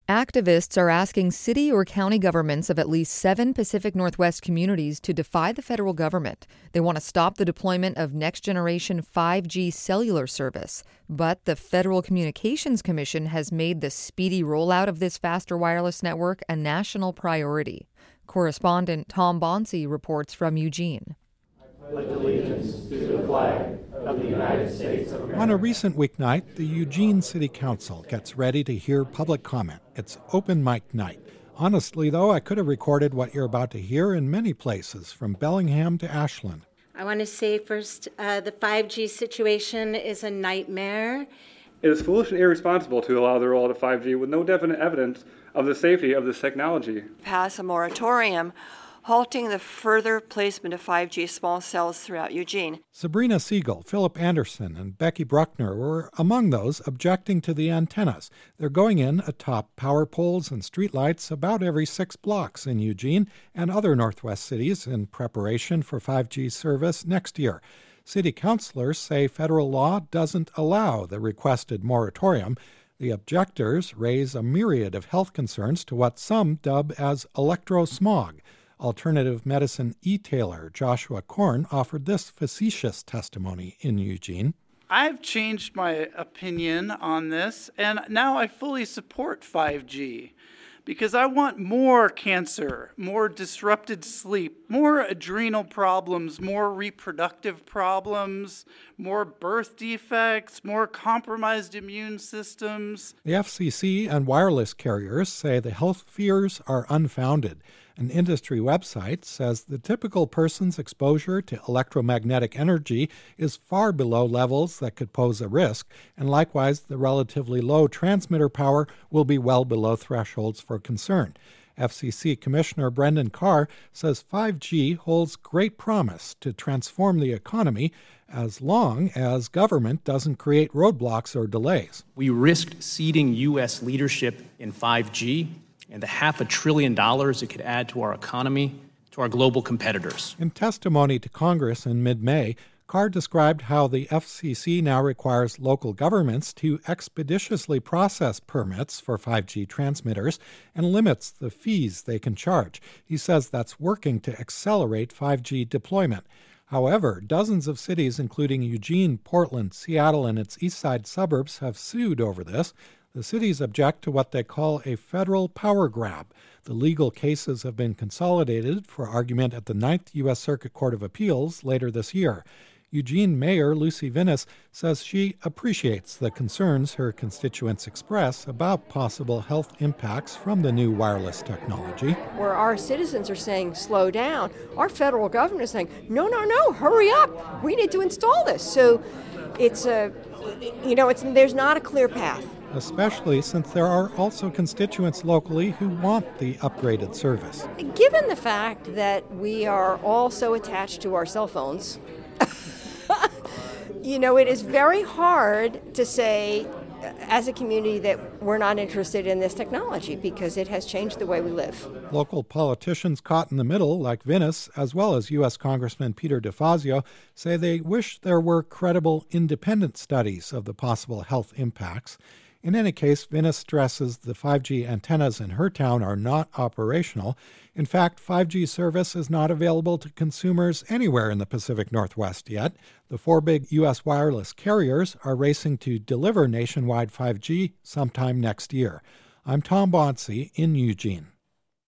Activists are asking city or county governments of at least 7 Pacific Northwest communities to defy the federal government. They want to stop the deployment of next-generation 5G cellular service. But the Federal Communications Commission has made the speedy rollout of this faster wireless network a national priority. Correspondent Tom Bonsi reports from Eugene. I pledge allegiance to the flag of the United States of America. On a recent weeknight, the Eugene City Council gets ready to hear public comment. It's open mic night. Honestly, though, I could have recorded what you're about to hear in many places, from Bellingham to Ashland. I want to say first, the 5G situation is a nightmare. It is foolish and irresponsible to allow the rollout of 5G with no definite evidence of the safety of this technology. Pass a moratorium halting the further placement of 5G small cells throughout Eugene. Sabrina Siegel, Philip Anderson, and Becky Bruckner were among those objecting to the antennas. They're going in atop power poles and streetlights about every 6 blocks in Eugene and other Northwest cities in preparation for 5G service next year. City councilors say federal law doesn't allow the requested moratorium. The objectors raise a myriad of health concerns to what some dub as electrosmog. Alternative medicine e-tailer Joshua Korn offered this facetious testimony in Eugene. I've changed my opinion on this, and now I fully support 5G because I want more cancer, more disrupted sleep, more adrenal problems, more reproductive problems, more birth defects, more compromised immune systems. The FCC and wireless carriers say the health fears are unfounded. An industry website says the typical person's exposure to electromagnetic energy is far below levels that could pose a risk, and likewise the relatively low transmitter power will be well below thresholds for concern. FCC Commissioner Brendan Carr says 5G holds great promise to transform the economy as long as government doesn't create roadblocks or delays. We risked ceding U.S. leadership in 5G and the $500 billion it could add to our economy, to our global competitors. In testimony to Congress in mid-May, Carr described how the FCC now requires local governments to expeditiously process permits for 5G transmitters and limits the fees they can charge. He says that's working to accelerate 5G deployment. However, dozens of cities, including Eugene, Portland, Seattle, and its east side suburbs, have sued over this. The cities object to what they call a federal power grab. The legal cases have been consolidated for argument at the 9th U.S. Circuit Court of Appeals later this year. Eugene Mayor Lucy Vinnis says she appreciates the concerns her constituents express about possible health impacts from the new wireless technology. Where our citizens are saying, slow down, our federal government is saying, no, hurry up. We need to install this. So it's there's not a clear path. Especially since there are also constituents locally who want the upgraded service. Given the fact that we are all so attached to our cell phones, it is very hard to say as a community that we're not interested in this technology because it has changed the way we live. Local politicians caught in the middle, like Vinnis, as well as U.S. Congressman Peter DeFazio, say they wish there were credible independent studies of the possible health impacts. In any case, Vinnis stresses the 5G antennas in her town are not operational. In fact, 5G service is not available to consumers anywhere in the Pacific Northwest yet. The 4 big U.S. wireless carriers are racing to deliver nationwide 5G sometime next year. I'm Tom Bonsi in Eugene.